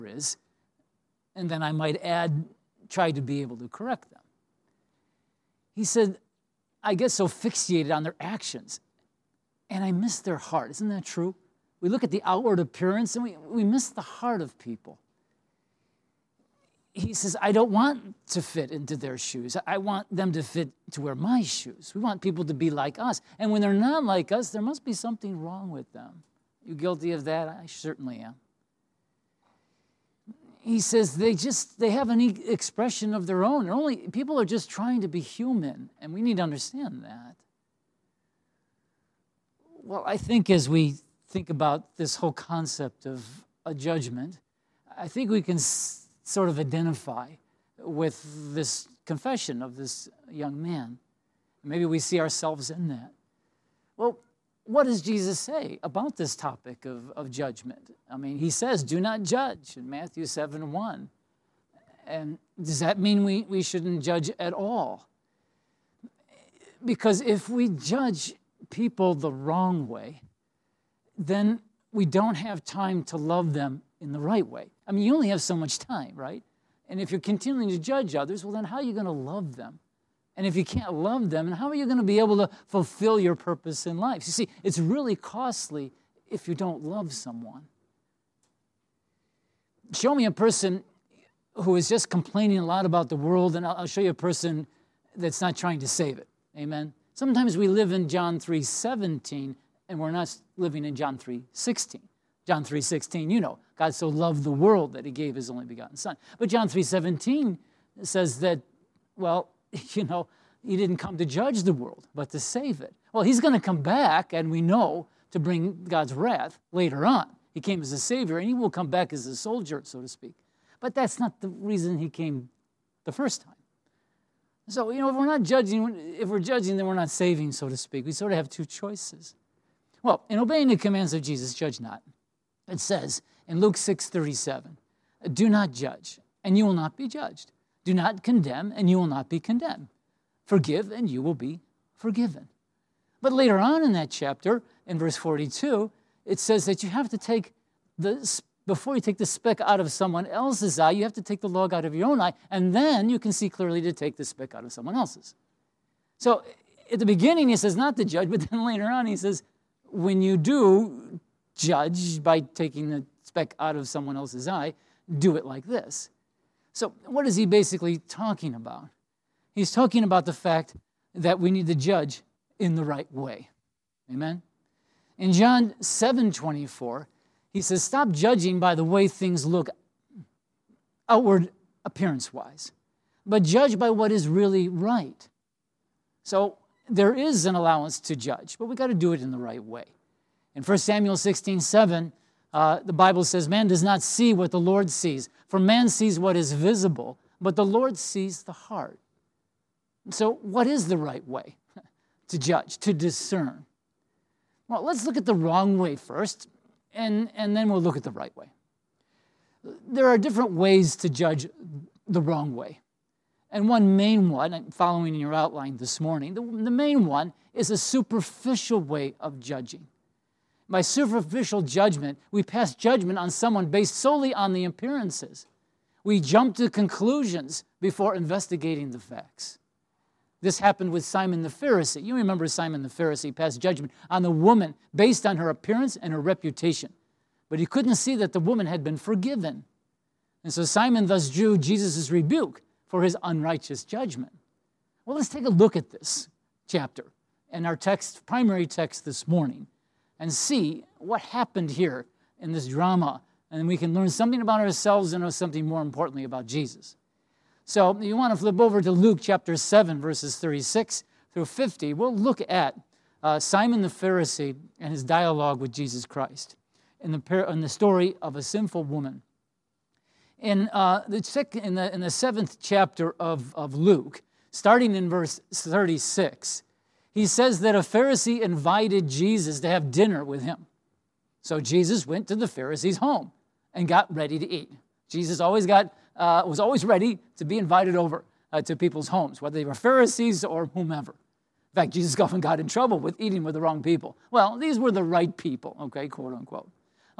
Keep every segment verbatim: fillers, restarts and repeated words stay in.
is, and then I might add, try to be able to correct them. He said, I get so fixated on their actions, and I miss their heart. Isn't that true? We look at the outward appearance, and we, we miss the heart of people. He says, I don't want to fit into their shoes. I want them to fit to wear my shoes. We want people to be like us. And when they're not like us, there must be something wrong with them. You guilty of that? I certainly am. He says they just, they have an expression of their own. They're only, people are just trying to be human, and we need to understand that. Well, I think as we think about this whole concept of a judgment, I think we can s- sort of identify with this confession of this young man. Maybe we see ourselves in that. Well, what does Jesus say about this topic of, of judgment? I mean, he says, do not judge in Matthew seven one. And does that mean we, we shouldn't judge at all? Because if we judge people the wrong way, then we don't have time to love them in the right way. I mean, you only have so much time, right? And if you're continuing to judge others, well, then how are you going to love them? And if you can't love them, then how are you going to be able to fulfill your purpose in life? You see, it's really costly if you don't love someone. Show me a person who is just complaining a lot about the world, and I'll show you a person that's not trying to save it. Amen? Sometimes we live in John three seventeen, and we're not living in John three sixteen. John three sixteen, you know, God so loved the world that he gave his only begotten son. But John three seventeen says that, well, you know, he didn't come to judge the world, but to save it. Well, he's going to come back, and we know, to bring God's wrath later on. He came as a savior, and he will come back as a soldier, so to speak. But that's not the reason he came the first time. So, you know, if we're not judging, if we're judging, then we're not saving, so to speak. We sort of have two choices. Well, in obeying the commands of Jesus, judge not. It says in Luke six thirty-seven, do not judge, and you will not be judged. Do not condemn, and you will not be condemned. Forgive, and you will be forgiven. But later on in that chapter, in verse forty-two, it says that you have to take the, before you take the speck out of someone else's eye, you have to take the log out of your own eye, and then you can see clearly to take the speck out of someone else's. So at the beginning, he says not to judge, but then later on, he says, when you do judge by taking the speck out of someone else's eye, do it like this. So what is he basically talking about? He's talking about the fact that we need to judge in the right way. Amen? In John seven twenty-four, he says, stop judging by the way things look outward appearance-wise, but judge by what is really right. So there is an allowance to judge, but we got to do it in the right way. In First Samuel sixteen seven, uh, the Bible says, man does not see what the Lord sees, for man sees what is visible, but the Lord sees the heart. So what is the right way to judge, to discern? Well, let's look at the wrong way first, and, and then we'll look at the right way. There are different ways to judge the wrong way. And one main one, I'm following in your outline this morning, the, the main one is a superficial way of judging. By superficial judgment, we pass judgment on someone based solely on the appearances. We jump to conclusions before investigating the facts. This happened with Simon the Pharisee. You remember Simon the Pharisee passed judgment on the woman based on her appearance and her reputation. But he couldn't see that the woman had been forgiven. And so Simon thus drew Jesus' rebuke for his unrighteous judgment. Well, let's take a look at this chapter and our text, primary text this morning, and see what happened here in this drama. And we can learn something about ourselves and know something more importantly about Jesus. So you want to flip over to Luke chapter seven, verses thirty-six through fifty. We'll look at uh, Simon the Pharisee and his dialogue with Jesus Christ in the, par- in the story of a sinful woman. In, uh, the, second, in, the, in the seventh chapter of, of Luke, starting in verse thirty-six, he says that a Pharisee invited Jesus to have dinner with him. So Jesus went to the Pharisee's home and got ready to eat. Jesus always got uh, was always ready to be invited over uh, to people's homes, whether they were Pharisees or whomever. In fact, Jesus often got in trouble with eating with the wrong people. Well, these were the right people, okay, quote unquote.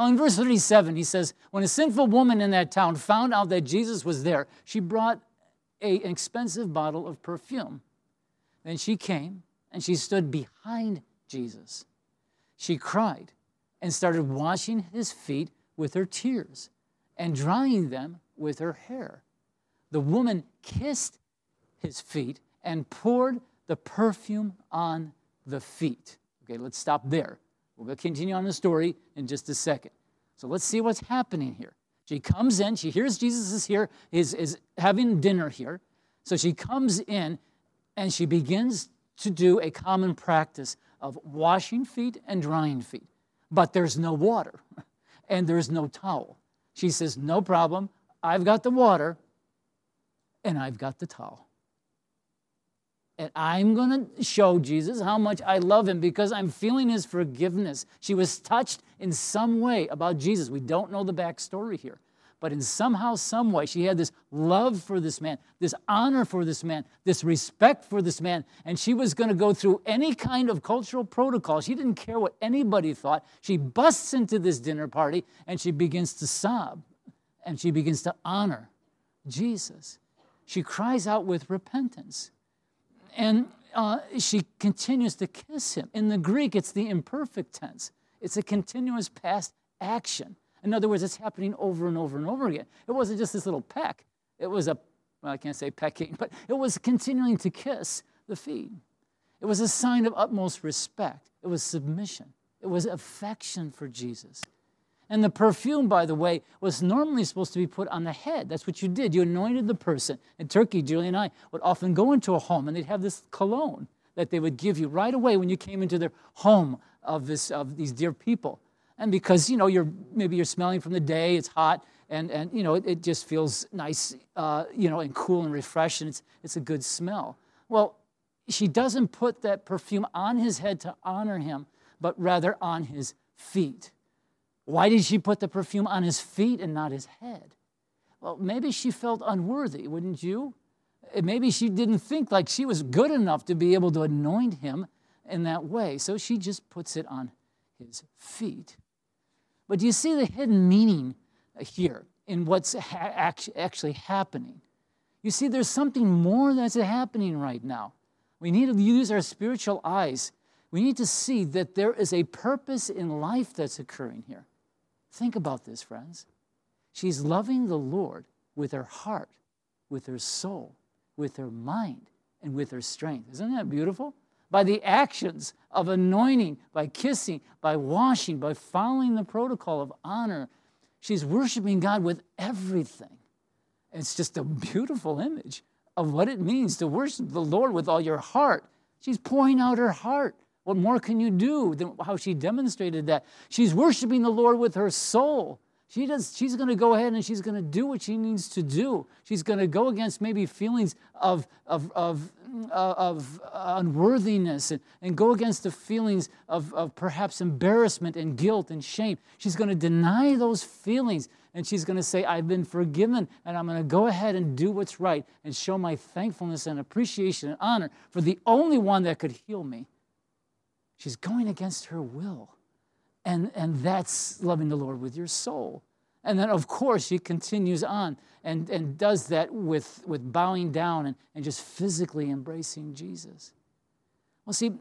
Well, in verse thirty-seven, he says, when a sinful woman in that town found out that Jesus was there, she brought a, an expensive bottle of perfume. Then she came and she stood behind Jesus. She cried and started washing his feet with her tears and drying them with her hair. The woman kissed his feet and poured the perfume on the feet. Okay, let's stop there. We'll continue on the story in just a second. So let's see what's happening here. She comes in. She hears Jesus is here, is, is having dinner here. So she comes in, and she begins to do a common practice of washing feet and drying feet. But there's no water, and there's no towel. She says, no problem. I've got the water, and I've got the towel. And I'm going to show Jesus how much I love him because I'm feeling his forgiveness. She was touched in some way about Jesus. We don't know the backstory here. But in somehow, some way, she had this love for this man, this honor for this man, this respect for this man. And she was going to go through any kind of cultural protocol. She didn't care what anybody thought. She busts into this dinner party and she begins to sob. And she begins to honor Jesus. She cries out with repentance. And uh, she continues to kiss him. In the Greek, it's the imperfect tense. It's a continuous past action. In other words, it's happening over and over and over again. It wasn't just this little peck. It was a, well, I can't say pecking, but it was continuing to kiss the feet. It was a sign of utmost respect. It was submission. It was affection for Jesus. And the perfume, by the way, was normally supposed to be put on the head. That's what you did. You anointed the person. In Turkey, Julie and I would often go into a home, and they'd have this cologne that they would give you right away when you came into their home of this of these dear people. And because, you know, you're maybe you're smelling from the day, it's hot, and, and you know, it, it just feels nice, uh, you know, and cool and refreshing. It's, it's a good smell. Well, she doesn't put that perfume on his head to honor him, but rather on his feet. Why did she put the perfume on his feet and not his head? Well, maybe she felt unworthy, wouldn't you? Maybe she didn't think like she was good enough to be able to anoint him in that way. So she just puts it on his feet. But do you see the hidden meaning here in what's ha- actually happening? You see, there's something more that's happening right now. We need to use our spiritual eyes. We need to see that there is a purpose in life that's occurring here. Think about this, friends. She's loving the Lord with her heart, with her soul, with her mind, and with her strength. Isn't that beautiful? By the actions of anointing, by kissing, by washing, by following the protocol of honor, she's worshiping God with everything. It's just a beautiful image of what it means to worship the Lord with all your heart. She's pouring out her heart. What more can you do than how she demonstrated that? She's worshiping the Lord with her soul. She does, she's going to go ahead and she's going to do what she needs to do. She's going to go against maybe feelings of, of, of, uh, of unworthiness and, and go against the feelings of, of perhaps embarrassment and guilt and shame. She's going to deny those feelings and she's going to say, I've been forgiven and I'm going to go ahead and do what's right and show my thankfulness and appreciation and honor for the only one that could heal me. She's going against her will. And, and that's loving the Lord with your soul. And then, of course, she continues on and, and does that with, with bowing down and, and just physically embracing Jesus. Well, see,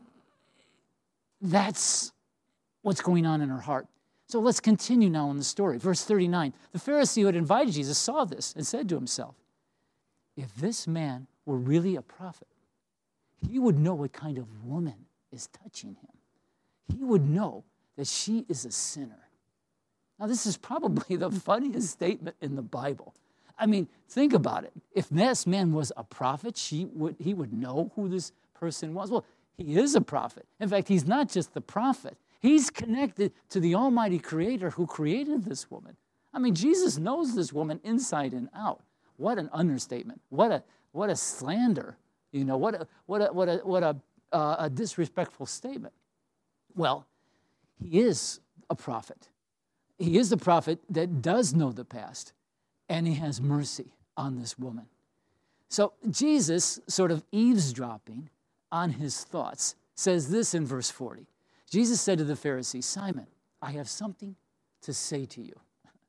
that's what's going on in her heart. So let's continue now in the story. Verse thirty-nine, the Pharisee who had invited Jesus saw this and said to himself, if this man were really a prophet, he would know what kind of woman is touching him. He would know that she is a sinner. Now, this is probably the funniest statement in the Bible. I mean, think about it. If this man was a prophet, she would, he would know who this person was. Well, he is a prophet. In fact, he's not just the prophet. He's connected to the Almighty Creator who created this woman. I mean, Jesus knows this woman inside and out. What an understatement. What a what a slander. You know, what a what a what a what a, uh, a disrespectful statement. Well, he is a prophet. He is the prophet that does know the past, and he has mercy on this woman. So Jesus, sort of eavesdropping on his thoughts, says this in verse forty. Jesus said to the Pharisee, Simon, I have something to say to you.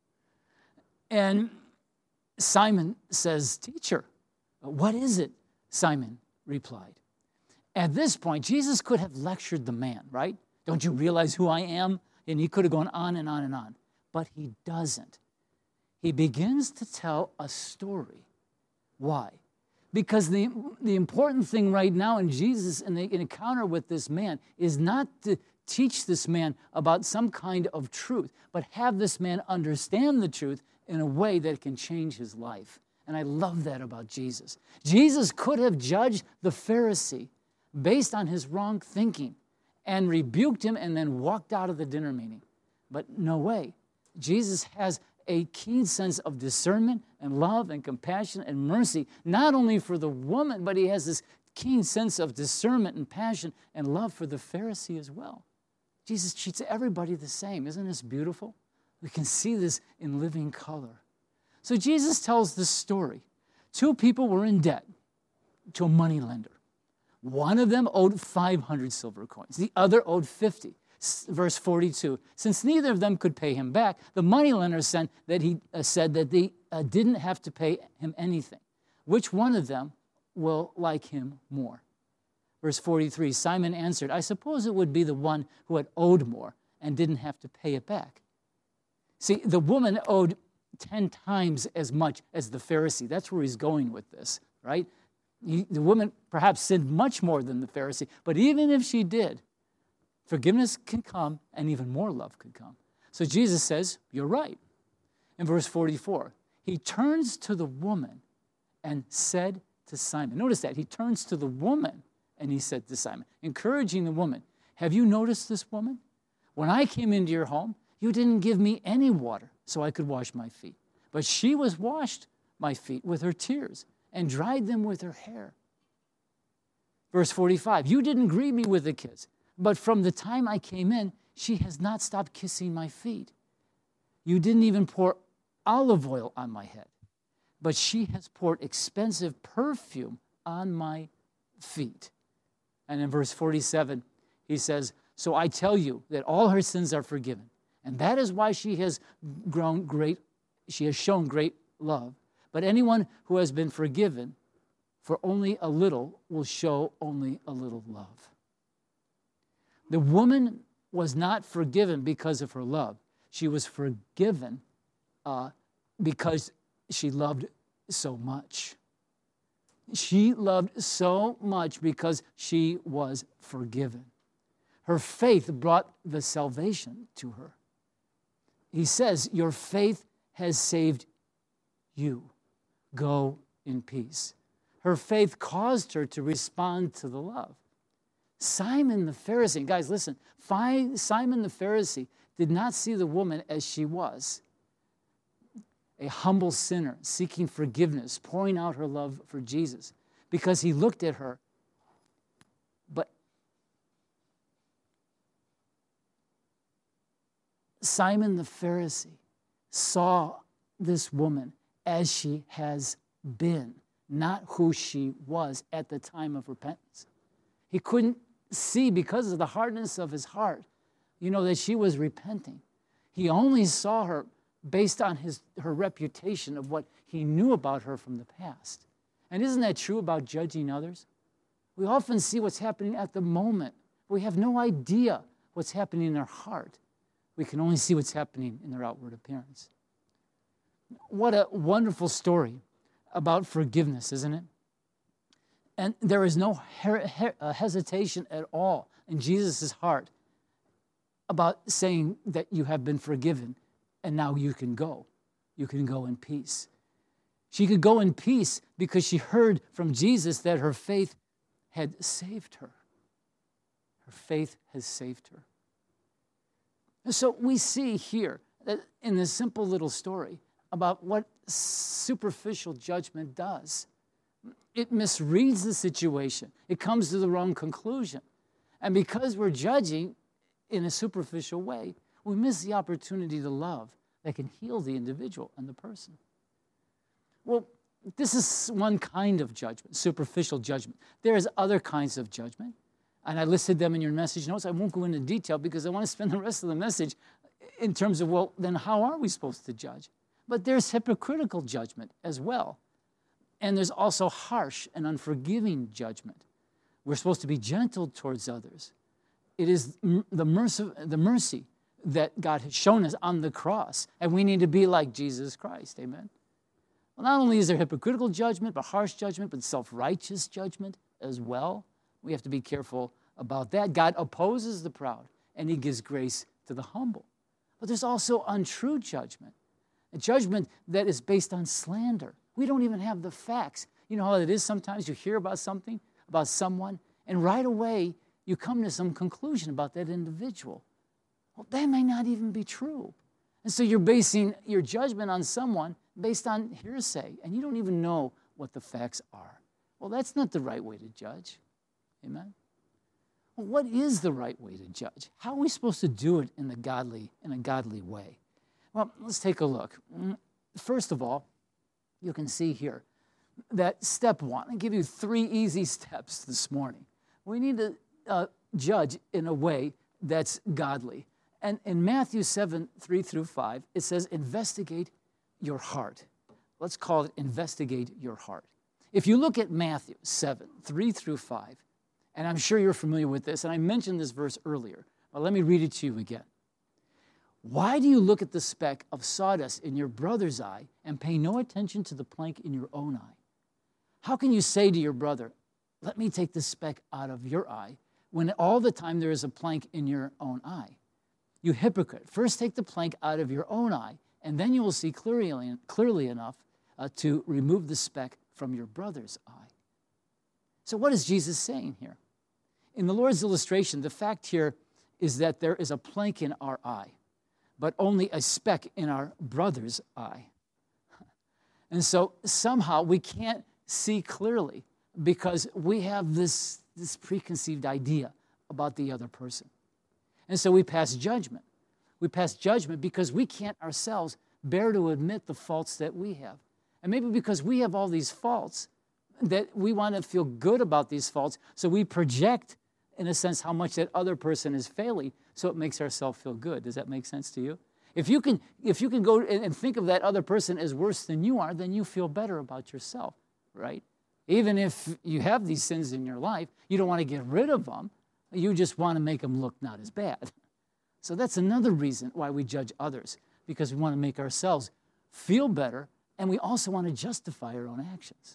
And Simon says, Teacher, what is it? Simon replied. At this point, Jesus could have lectured the man, right? Don't you realize who I am? And he could have gone on and on and on. But he doesn't. He begins to tell a story. Why? Because the, the important thing right now in Jesus in the encounter with this man is not to teach this man about some kind of truth, but have this man understand the truth in a way that can change his life. And I love that about Jesus. Jesus could have judged the Pharisee based on his wrong thinking and rebuked him and then walked out of the dinner meeting. But no way. Jesus has a keen sense of discernment and love and compassion and mercy, not only for the woman, but he has this keen sense of discernment and passion and love for the Pharisee as well. Jesus treats everybody the same. Isn't this beautiful? We can see this in living color. So Jesus tells this story. Two people were in debt to a moneylender. One of them owed five hundred silver coins. The other owed fifty. Verse forty-two, since neither of them could pay him back, the moneylender said that he uh, said that they uh, didn't have to pay him anything. Which one of them will like him more? Verse forty-three, Simon answered, I suppose it would be the one who had owed more and didn't have to pay it back. See, the woman owed ten times as much as the Pharisee. That's where he's going with this, right? He, the woman perhaps sinned much more than the Pharisee, but even if she did, forgiveness can come and even more love could come. So Jesus says, you're right. In verse forty-four, he turns to the woman and said to Simon. Notice that. He turns to the woman and he said to Simon, encouraging the woman, have you noticed this woman? When I came into your home, you didn't give me any water so I could wash my feet. But she was washed my feet with her tears and dried them with her hair. Verse forty-five, you didn't greet me with a kiss, but from the time I came in, she has not stopped kissing my feet. You didn't even pour olive oil on my head, but she has poured expensive perfume on my feet. And in verse forty-seven, he says, so I tell you that all her sins are forgiven. And that is why she has grown great, she has shown great love. But anyone who has been forgiven for only a little will show only a little love. The woman was not forgiven because of her love. She was forgiven uh, because she loved so much. She loved so much because she was forgiven. Her faith brought the salvation to her. He says, your faith has saved you. Go in peace. Her faith caused her to respond to the love. Simon the Pharisee, guys, listen, Simon the Pharisee did not see the woman as she was, a humble sinner seeking forgiveness, pouring out her love for Jesus, because he looked at her. But Simon the Pharisee saw this woman as she has been, not who she was at the time of repentance. He couldn't see, because of the hardness of his heart, you know, that she was repenting. He only saw her based on his her reputation of what he knew about her from the past. And isn't that true about judging others? We often see what's happening at the moment. We have no idea what's happening in their heart. We can only see what's happening in their outward appearance. What a wonderful story about forgiveness, isn't it? And there is no her- her- uh, hesitation at all in Jesus' heart about saying that you have been forgiven and now you can go. You can go in peace. She could go in peace because she heard from Jesus that her faith had saved her. Her faith has saved her. And so we see here that in this simple little story about what superficial judgment does. It misreads the situation. It comes to the wrong conclusion. And because we're judging in a superficial way, we miss the opportunity to love that can heal the individual and the person. Well, this is one kind of judgment, superficial judgment. There's other kinds of judgment, and I listed them in your message notes. I won't go into detail because I want to spend the rest of the message in terms of, well, then how are we supposed to judge? But there's hypocritical judgment as well. And there's also harsh and unforgiving judgment. We're supposed to be gentle towards others. It is the mercy, the mercy that God has shown us on the cross, and we need to be like Jesus Christ, amen? Well, not only is there hypocritical judgment, but harsh judgment, but self-righteous judgment as well. We have to be careful about that. God opposes the proud, and he gives grace to the humble. But there's also untrue judgment, a judgment that is based on slander. We don't even have the facts. You know how it is sometimes you hear about something, about someone, and right away you come to some conclusion about that individual. Well, that may not even be true. And so you're basing your judgment on someone based on hearsay, and you don't even know what the facts are. Well, that's not the right way to judge. Amen? Well, what is the right way to judge? How are we supposed to do it in the godly, in a godly way? Well, let's take a look. First of all, you can see here that step one, I give you three easy steps this morning. We need to uh, judge in a way that's godly. And in Matthew seven, three through five, it says, investigate your heart. Let's call it investigate your heart. If you look at Matthew seven, three through five, and I'm sure you're familiar with this, and I mentioned this verse earlier, but let me read it to you again. Why do you look at the speck of sawdust in your brother's eye and pay no attention to the plank in your own eye? How can you say to your brother, let me take the speck out of your eye, when all the time there is a plank in your own eye? You hypocrite, first take the plank out of your own eye, and then you will see clearly, clearly enough uh, to remove the speck from your brother's eye. So what is Jesus saying here? In the Lord's illustration, the fact here is that there is a plank in our eye, but only a speck in our brother's eye. And so somehow we can't see clearly because we have this, this preconceived idea about the other person. And so we pass judgment. We pass judgment because we can't ourselves bear to admit the faults that we have. And maybe because we have all these faults, that we want to feel good about these faults, so we project, in a sense, how much that other person is failing, so it makes ourselves feel good. Does that make sense to you? If you can, if you can go and think of that other person as worse than you are, then you feel better about yourself, right? Even if you have these sins in your life, you don't want to get rid of them. You just want to make them look not as bad. So that's another reason why we judge others, because we want to make ourselves feel better, and we also want to justify our own actions.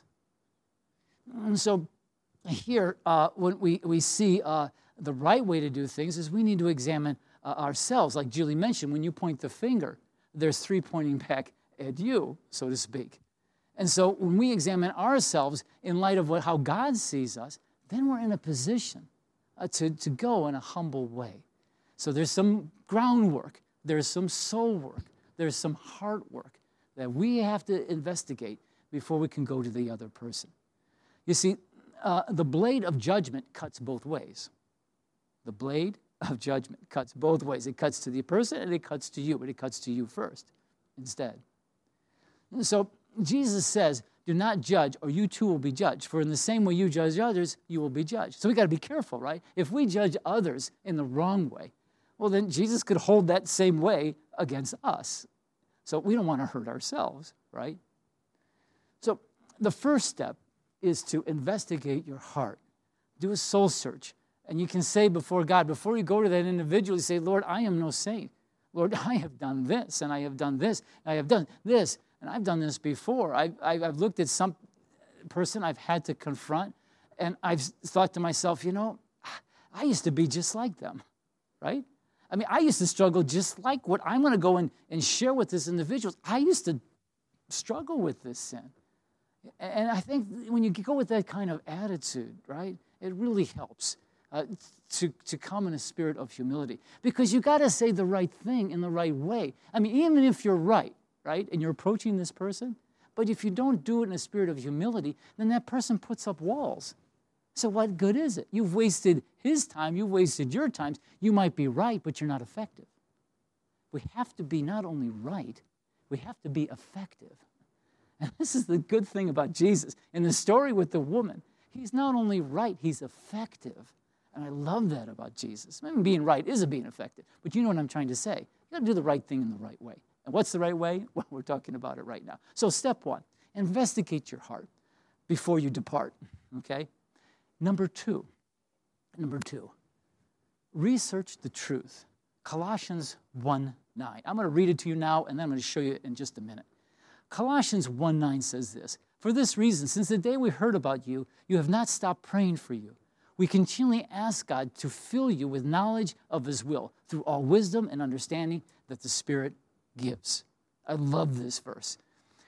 And so here, uh, when we, we see uh, the right way to do things is we need to examine uh, ourselves. Like Julie mentioned, when you point the finger, there's three pointing back at you, so to speak. And so when we examine ourselves in light of what, how God sees us, then we're in a position uh, to, to go in a humble way. So there's some groundwork, there's some soul work, there's some heart work that we have to investigate before we can go to the other person. You see, uh, the blade of judgment cuts both ways. The blade of judgment cuts both ways. It cuts to the person and it cuts to you, but it cuts to you first instead. And so Jesus says, do not judge or you too will be judged. For in the same way you judge others, you will be judged. So we got to be careful, right? If we judge others in the wrong way, well, then Jesus could hold that same way against us. So we don't want to hurt ourselves, right? So the first step is to investigate your heart. Do a soul search. And you can say before God, before you go to that individual, you say, Lord, I am no saint. Lord, I have done this, and I have done this, and I have done this, and I've done this before. I've, I've looked at some person I've had to confront, and I've thought to myself, you know, I used to be just like them, right? I mean, I used to struggle just like what I'm going to go and, and share with this individual. I used to struggle with this sin. And I think when you go with that kind of attitude, right, it really helps uh, to, to come in a spirit of humility. Because you got to say the right thing in the right way. I mean, even if you're right, right, and you're approaching this person, but if you don't do it in a spirit of humility, then that person puts up walls. So what good is it? You've wasted his time. You've wasted your time. You might be right, but you're not effective. We have to be not only right, we have to be effective. And this is the good thing about Jesus. In the story with the woman, he's not only right, he's effective. And I love that about Jesus. I mean, being right is a being effective, but you know what I'm trying to say. You got to do the right thing in the right way. And what's the right way? Well, we're talking about it right now. So step one, investigate your heart before you depart, okay? Number two, number two, research the truth. Colossians one nine. I'm going to read it to you now, and then I'm going to show you in just a minute. Colossians one nine says this, "For this reason, since the day we heard about you, you have not stopped praying for you. We continually ask God to fill you with knowledge of his will through all wisdom and understanding that the Spirit gives." I love this verse.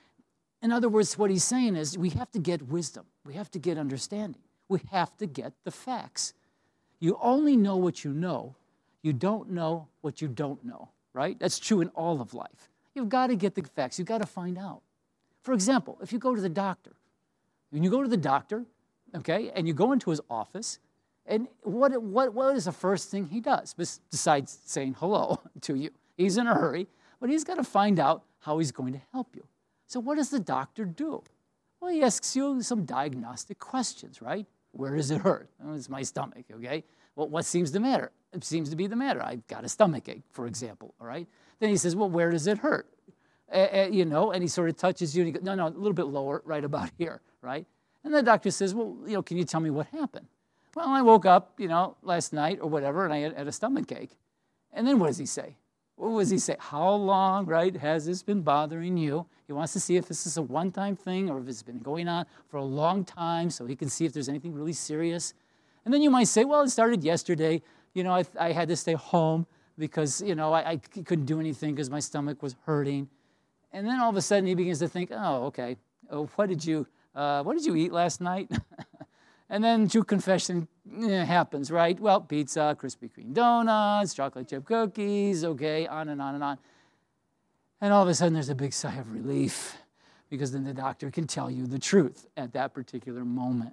In other words, what he's saying is we have to get wisdom. We have to get understanding. We have to get the facts. You only know what you know. You don't know what you don't know, right? That's true in all of life. You've got to get the facts. You've got to find out. For example, if you go to the doctor, when you go to the doctor, okay, and you go into his office, and what, what, what is the first thing he does besides saying hello to you? He's in a hurry, but he's got to find out how he's going to help you. So what does the doctor do? Well, he asks you some diagnostic questions, right? Where does it hurt? Oh, it's my stomach, okay? Well, what seems to matter? It seems to be the matter. I've got a stomach ache, for example, all right? Then he says, well, where does it hurt? Uh, uh, you know, and he sort of touches you, and he goes, no, no, a little bit lower, right about here, right? And the doctor says, well, you know, can you tell me what happened? Well, I woke up, you know, last night or whatever, and I had, had a stomach ache. And then what does he say? What does he say? How long, right, has this been bothering you? He wants to see if this is a one-time thing or if it's been going on for a long time so he can see if there's anything really serious. And then you might say, well, it started yesterday. You know, I, I had to stay home because, you know, I, I couldn't do anything because my stomach was hurting. And then all of a sudden he begins to think, oh, okay, oh, what did you, uh, what did you eat last night? And then true confession eh, happens, right? Well, pizza, Krispy Kreme donuts, chocolate chip cookies, okay, on and on and on. And all of a sudden there's a big sigh of relief because then the doctor can tell you the truth at that particular moment.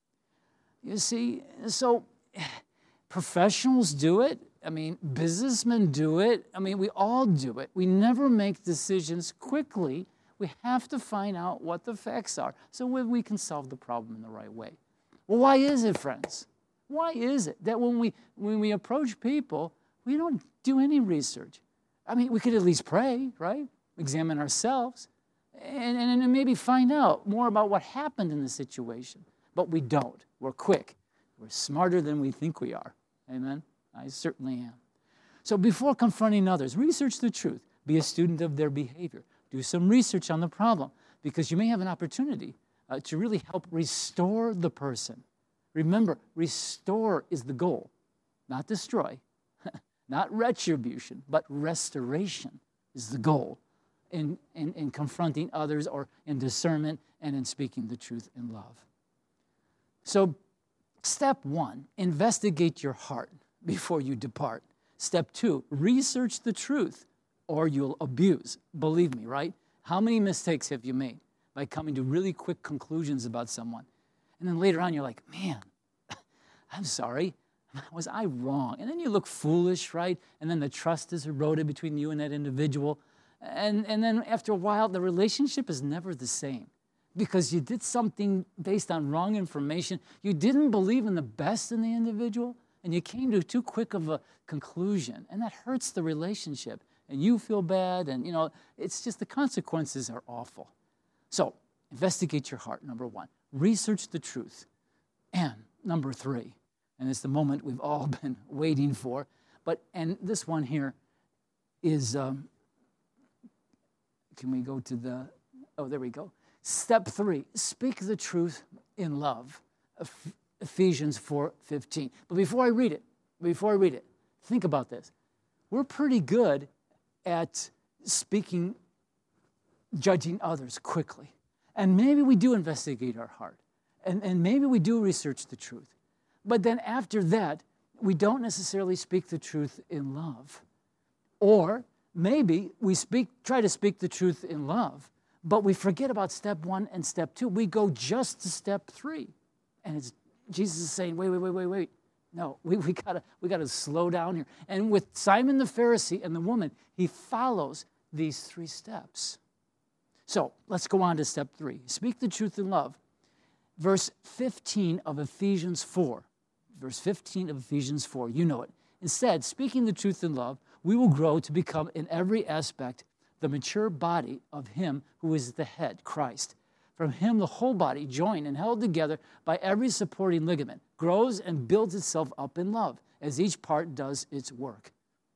You see, so professionals do it. I mean, businessmen do it. I mean, we all do it. We never make decisions quickly. We have to find out what the facts are so we can solve the problem in the right way. Well, why is it, friends? Why is it that when we when we approach people, we don't do any research? I mean, we could at least pray, right? Examine ourselves and, and, and maybe find out more about what happened in the situation. But we don't. We're quick. We're smarter than we think we are. Amen? I certainly am. So before confronting others, research the truth. Be a student of their behavior. Do some research on the problem because you may have an opportunity uh, to really help restore the person. Remember, restore is the goal, not destroy, not retribution, but restoration is the goal in, in, in confronting others or in discernment and in speaking the truth in love. So step one, investigate your heart before you depart. Step two, research the truth or you'll abuse. Believe me, right? How many mistakes have you made by coming to really quick conclusions about someone? And then later on, you're like, man, I'm sorry. Was I wrong? And then you look foolish, right? And then the trust is eroded between you and that individual. And, and then after a while, the relationship is never the same because you did something based on wrong information. You didn't believe in the best in the individual, and you came to too quick of a conclusion. And that hurts the relationship. And you feel bad, and, you know, it's just the consequences are awful. So investigate your heart, number one. Research the truth. And number three, and it's the moment we've all been waiting for. But, and this one here is, um, can we go to the, oh, there we go. Step three, speak the truth in love. Ephesians four fifteen. But before I read it, before I read it, think about this. We're pretty good at speaking, judging others quickly. And maybe we do investigate our heart. And, and maybe we do research the truth. But then after that, we don't necessarily speak the truth in love. Or maybe we speak, try to speak the truth in love, but we forget about step one and step two. We go just to step three. And it's Jesus is saying, wait, wait, wait, wait, wait. No, we, we gotta we gotta slow down here. And with Simon the Pharisee and the woman, he follows these three steps. So let's go on to step three. Speak the truth in love. Verse fifteen of Ephesians four. verse fifteen of Ephesians four. You know it. Instead, speaking the truth in love, we will grow to become in every aspect the mature body of him who is the head, Christ. From him, the whole body, joined and held together by every supporting ligament, grows and builds itself up in love as each part does its work.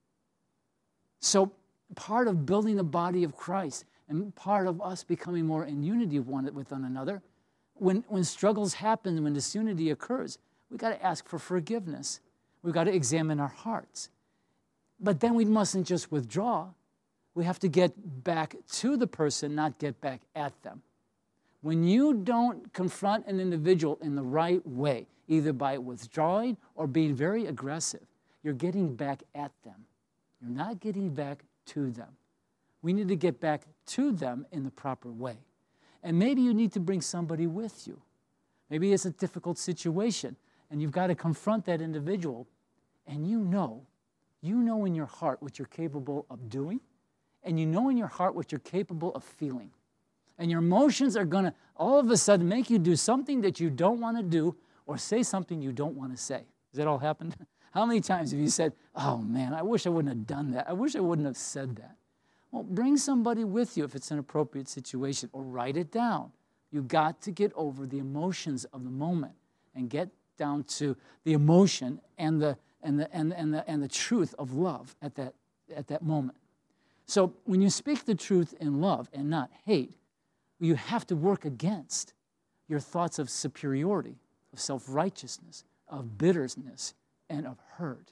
So part of building the body of Christ and part of us becoming more in unity one with one another, when, when struggles happen, when disunity occurs, we've got to ask for forgiveness. We've got to examine our hearts. But then we mustn't just withdraw. We have to get back to the person, not get back at them. When you don't confront an individual in the right way, either by withdrawing or being very aggressive, you're getting back at them. You're not getting back to them. We need to get back to them in the proper way. And maybe you need to bring somebody with you. Maybe it's a difficult situation, and you've got to confront that individual, and you know, you know in your heart what you're capable of doing, and you know in your heart what you're capable of feeling. And your emotions are going to all of a sudden make you do something that you don't want to do or say something you don't want to say. Has that all happened? How many times have you said, oh man, I wish I wouldn't have done that. I wish I wouldn't have said that. Well, bring somebody with you if it's an appropriate situation, or write it down. You've got to get over the emotions of the moment and get down to the emotion and the and the and, and the and the truth of love at that at that moment. So when you speak the truth in love and not hate, you have to work against your thoughts of superiority, of self-righteousness, of bitterness, and of hurt.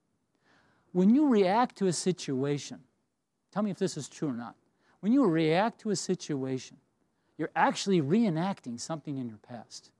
When you react to a situation, tell me if this is true or not. When you react to a situation, you're actually reenacting something in your past.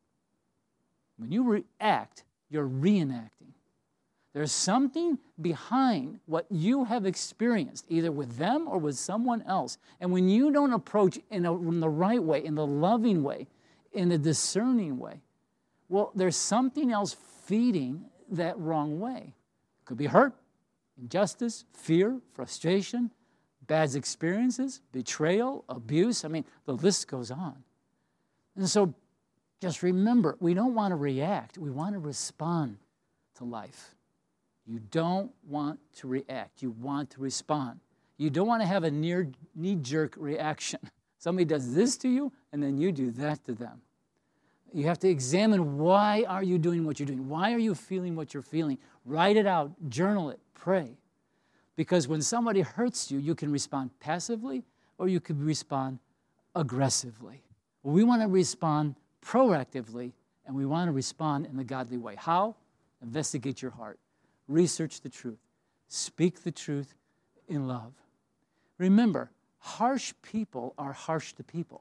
When you react, you're reenacting. There's something behind what you have experienced, either with them or with someone else. And when you don't approach in, a, in the right way, in the loving way, in the discerning way, well, there's something else feeding that wrong way. It could be hurt, injustice, fear, frustration, bad experiences, betrayal, abuse. I mean, the list goes on. And so just remember, we don't want to react. We want to respond to life. You don't want to react. You want to respond. You don't want to have a near knee-jerk reaction. Somebody does this to you, and then you do that to them. You have to examine, why are you doing what you're doing? Why are you feeling what you're feeling? Write it out, journal it, pray. Because when somebody hurts you, you can respond passively or you could respond aggressively. We want to respond proactively, and we want to respond in the godly way. How? Investigate your heart. Research the truth. Speak the truth in love. Remember, harsh people are harsh to people.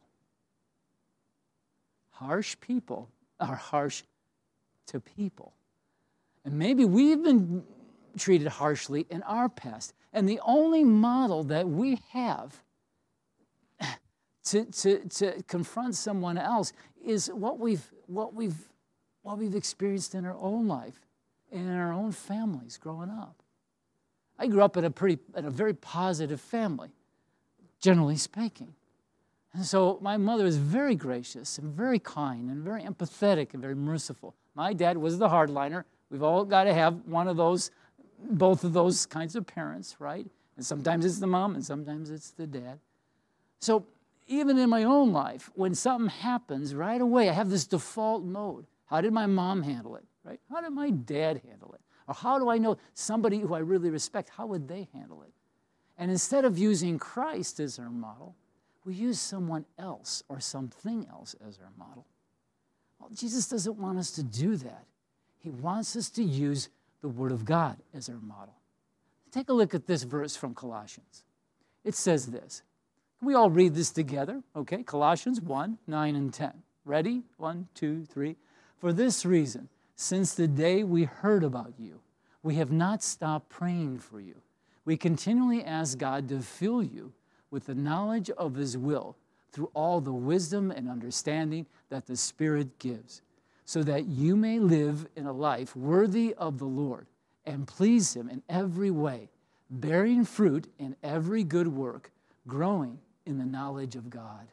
Harsh people are harsh to people. And maybe we've been treated harshly in our past. And the only model that we have to, to, to confront someone else is what we've, what we've, what we've experienced in our own life, in our own families growing up. I grew up in a pretty, in a very positive family, generally speaking. And so my mother was very gracious and very kind and very empathetic and very merciful. My dad was the hardliner. We've all got to have one of those, both of those kinds of parents, right? And sometimes it's the mom and sometimes it's the dad. So even in my own life, when something happens, right away I have this default mode. How did my mom handle it, right? How did my dad handle it? Or how do I know somebody who I really respect, how would they handle it? And instead of using Christ as our model, we use someone else or something else as our model. Well, Jesus doesn't want us to do that. He wants us to use the Word of God as our model. Take a look at this verse from Colossians. It says this. Can we all read this together? Okay, Colossians one, nine, and ten. Ready? One, two, three. For this reason, since the day we heard about you, we have not stopped praying for you. We continually ask God to fill you with the knowledge of His will through all the wisdom and understanding that the Spirit gives, so that you may live in a life worthy of the Lord and please Him in every way, bearing fruit in every good work, growing in the knowledge of God.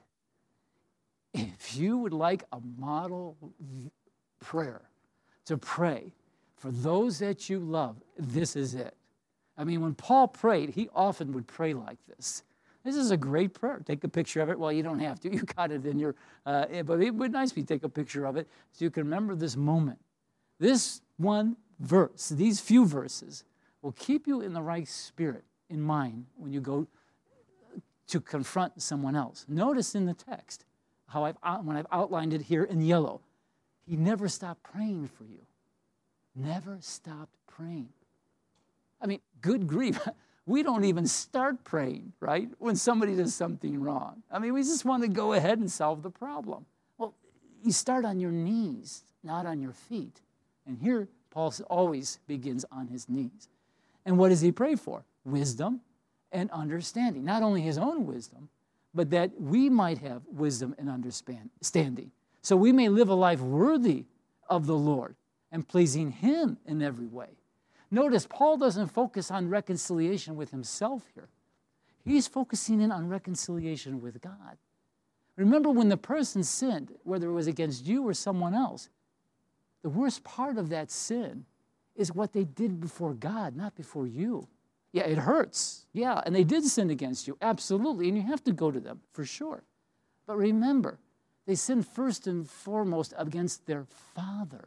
If you would like a model prayer to pray For those that you love, this is it. I mean, when Paul prayed, he often would pray like this. This is a great prayer. Take a picture of it. Well, you don't have to. You got it in your, uh, but it would be nice if you take a picture of it so you can remember this moment. This one verse, these few verses, will keep you in the right spirit in mind when you go to confront someone else. Notice in the text how I've out, when I've outlined it here in yellow, he never stopped praying for you. Never stopped praying. I mean, good grief. We don't even start praying, right, when somebody does something wrong. I mean, we just want to go ahead and solve the problem. Well, you start on your knees, not on your feet. And here, Paul always begins on his knees. And what does he pray for? Wisdom and understanding. Not only his own wisdom, but that we might have wisdom and understanding. So we may live a life worthy of the Lord and pleasing him in every way. Notice, Paul doesn't focus on reconciliation with himself here. He's focusing in on reconciliation with God. Remember, when the person sinned, whether it was against you or someone else, the worst part of that sin is what they did before God, not before you. Yeah, it hurts. Yeah, and they did sin against you, absolutely, and you have to go to them, for sure. But remember, they sinned first and foremost against their Father.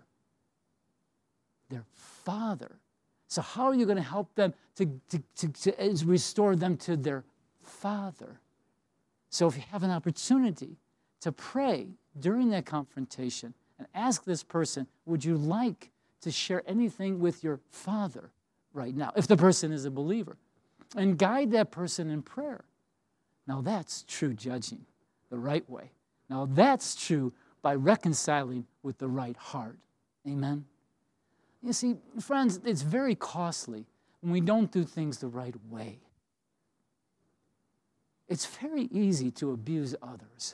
Their Father. So how are you going to help them to, to, to, to restore them to their Father? So if you have an opportunity to pray during that confrontation and ask this person, would you like to share anything with your Father right now, if the person is a believer? And guide that person in prayer. Now that's true judging the right way. Now that's true by reconciling with the right heart. Amen? You see, friends, it's very costly when we don't do things the right way. It's very easy to abuse others.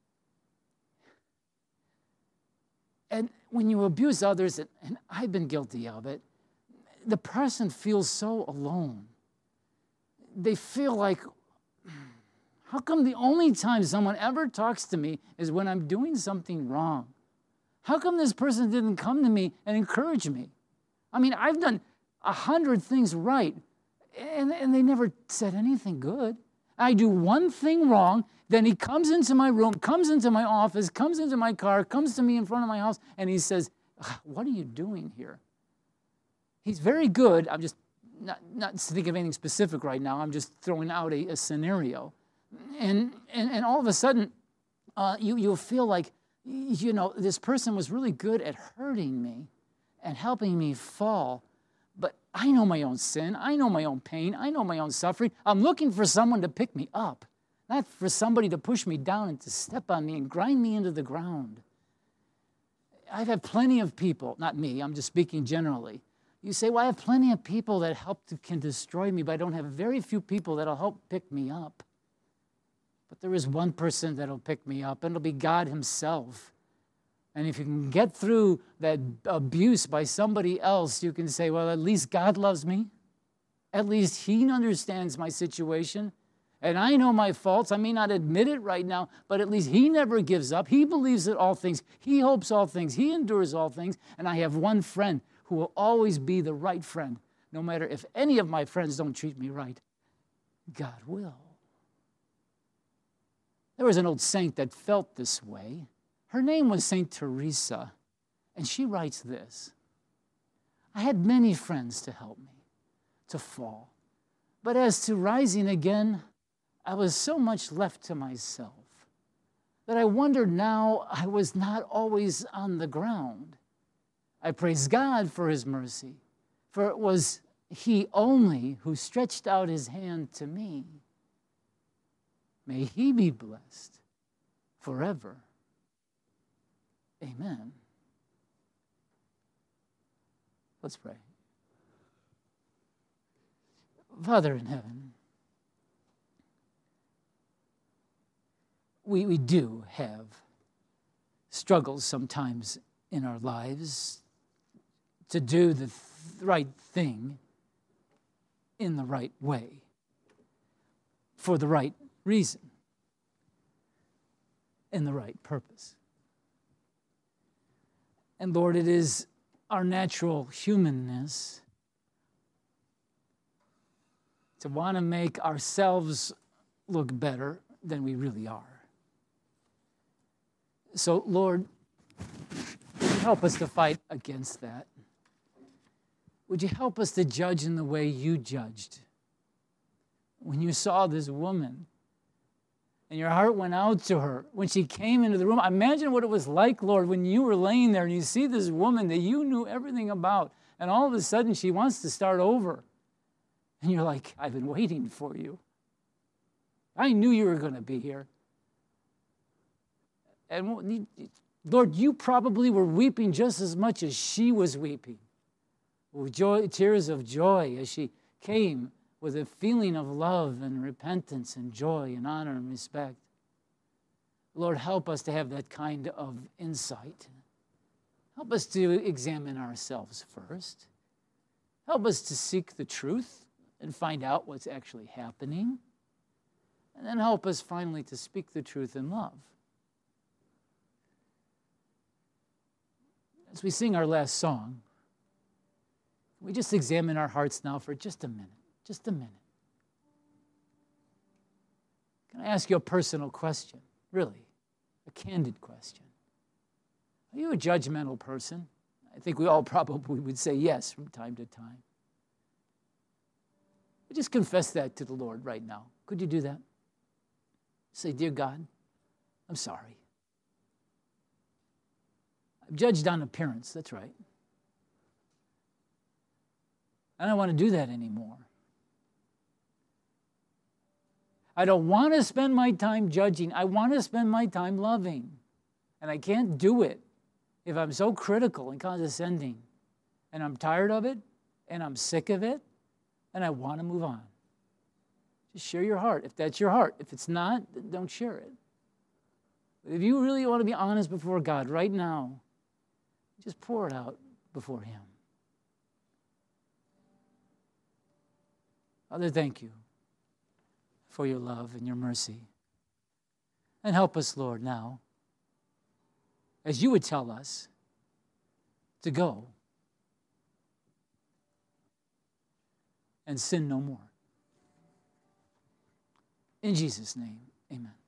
And when you abuse others, and I've been guilty of it, the person feels so alone. They feel like, how come the only time someone ever talks to me is when I'm doing something wrong? How come this person didn't come to me and encourage me? I mean, I've done a hundred things right, and, and they never said anything good. I do one thing wrong, then he comes into my room, comes into my office, comes into my car, comes to me in front of my house, and he says, what are you doing here? He's very good. I'm just not, not thinking of anything specific right now. I'm just throwing out a, a scenario. And, and, and all of a sudden, uh, you, you'll feel like, you know, this person was really good at hurting me and helping me fall. But I know my own sin. I know my own pain. I know my own suffering. I'm looking for someone to pick me up, not for somebody to push me down and to step on me and grind me into the ground. I've had plenty of people, not me, I'm just speaking generally. You say, well, I have plenty of people that help to, can destroy me, but I don't have very few people that'll help pick me up. But there is one person that'll pick me up, and it'll be God himself. And if you can get through that abuse by somebody else, you can say, well, at least God loves me. At least he understands my situation. And I know my faults. I may not admit it right now, but at least he never gives up. He believes in all things. He hopes all things. He endures all things. And I have one friend who will always be the right friend, no matter if any of my friends don't treat me right. God will. There was an old saint that felt this way. Her name was Saint Teresa, and she writes this: I had many friends to help me to fall, but as to rising again, I was so much left to myself that I wondered now I was not always on the ground. I praise God for his mercy, for it was he only who stretched out his hand to me. May he be blessed forever. Amen. Let's pray. Father in heaven, we, we do have struggles sometimes in our lives to do the th- right thing in the right way for the right reason and the right purpose. And Lord, it is our natural humanness to want to make ourselves look better than we really are. So, Lord, would you help us to fight against that? Would you help us to judge in the way you judged? When you saw this woman and your heart went out to her when she came into the room, imagine what it was like, Lord, when you were laying there and you see this woman that you knew everything about, and all of a sudden she wants to start over. And you're like, I've been waiting for you. I knew you were going to be here. And Lord, you probably were weeping just as much as she was weeping, with joy, tears of joy as she came with a feeling of love and repentance and joy and honor and respect. Lord, help us to have that kind of insight. Help us to examine ourselves first. Help us to seek the truth and find out what's actually happening. And then help us finally to speak the truth in love. As we sing our last song, we just examine our hearts now for just a minute, just a minute. Can I ask you a personal question? Really, a candid question. Are you a judgmental person? I think we all probably would say yes from time to time. Just confess that to the Lord right now. Could you do that? Say, dear God, I'm sorry. I've judged on appearance, that's right. I don't want to do that anymore. I don't want to spend my time judging. I want to spend my time loving. And I can't do it if I'm so critical and condescending. And I'm tired of it, and I'm sick of it, and I want to move on. Just share your heart, if that's your heart. If it's not, then don't share it. But if you really want to be honest before God right now, just pour it out before Him. Father, thank you for your love and your mercy. And help us, Lord, now, as you would tell us, to go and sin no more. In Jesus' name, amen.